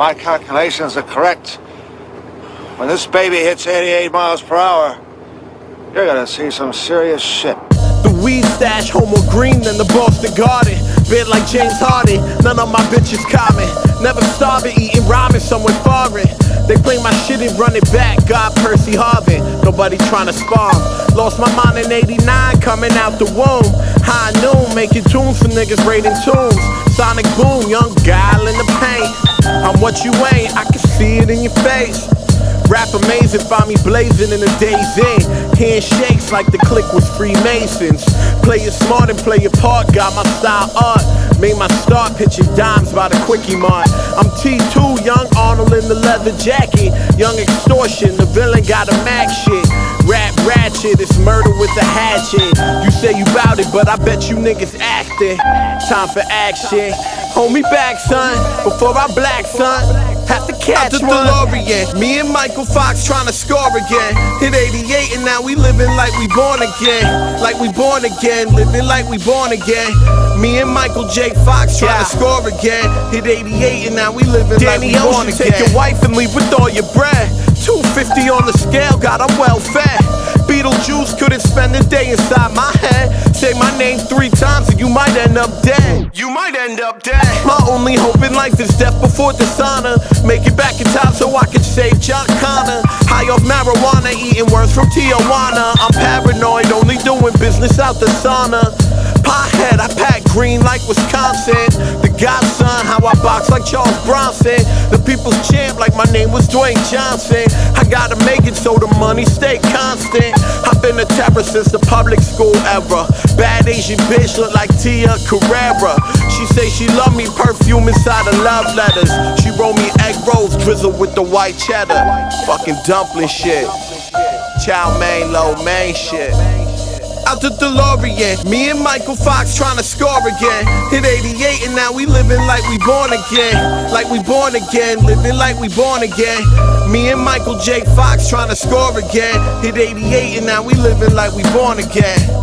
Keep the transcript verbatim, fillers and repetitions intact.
my calculations are correct, when this baby hits eighty-eight miles per hour, you're gonna see some serious shit. The weed stash, home more green than the Boston Garden. Bit like James Harden, none of my bitches common. Never starving, eating ramen somewhere foreign. They play my shit and run it back, God Percy Harvin. Nobody tryna spar. Lost my mind in eighty-nine, coming out the womb. High noon, making tunes for niggas raiding tombs. Sonic boom, young guile in the paint. I'm what you ain't, I can see it in your face. Rap amazing, find me blazing in the days in. Handshakes like the clique was Freemasons. Play it smart and play your part, got my style art. Made my start pitching dimes by the Quickie Mart. I'm T two, young Arnold in the leather jacket. Young extortion, the villain got a Mac shit. Rap ratchet, it's murder with a hatchet. You say you bout it, but I bet you niggas acting. Time for action. Hold me back, son, before I black, son. Have to catch the DeLorean. Me and Michael Fox tryna score again. Hit eighty-eight and now we living like we born again. Like we born again, living like we born again. Me and Michael J. Fox tryna yeah. score again. Hit eighty-eight and now we living Danny like we born Ocean, again. Take your wife and leave with all your bread. two fifty on the scale, God, I'm well fed. Beetlejuice couldn't spend a day inside my head. Say my name three times and you might end up dead. You might end up dead. My only hope in life is death before dishonor. Make it back in time so I can save John Connor. High off marijuana, eating worms from Tijuana. I'm paranoid, only doing business out the sauna. Pothead, I pack green like Wisconsin. The godson, how I box like Charles Bronson. The people's champ like my name was Dwayne Johnson. I gotta make it so the money stay constant. I've been a terror since the public school era. Bad Asian bitch look like Tia Carrera. She say she love me, perfume inside of love letters. She roll me egg rolls, drizzle with the white cheddar. Fucking dumpling shit. Chow mein, lo mein shit. Out the DeLorean, me and Michael Fox tryna score again. Hit eighty-eight and now we living like we born again. Like we born again, living like we born again. Me and Michael J. Fox tryna score again. Hit eighty-eight and now we living like we born again.